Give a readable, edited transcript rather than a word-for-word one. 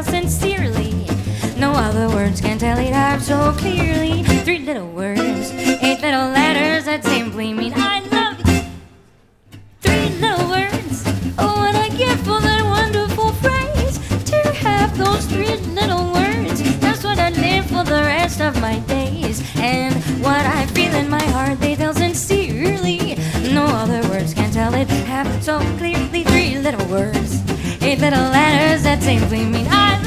tell sincerely. No other words can tell it out so clearly. 3 little words, 8 little letters that simply mean I love you. 3 little words, oh what I give for that wonderful phrase. To have those 3 little words, that's what I live for the rest of my days. And what I feel in my heart, they tell sincerely. No other words can tell it half so clearly. 3 little words, 8 little letters that simply mean I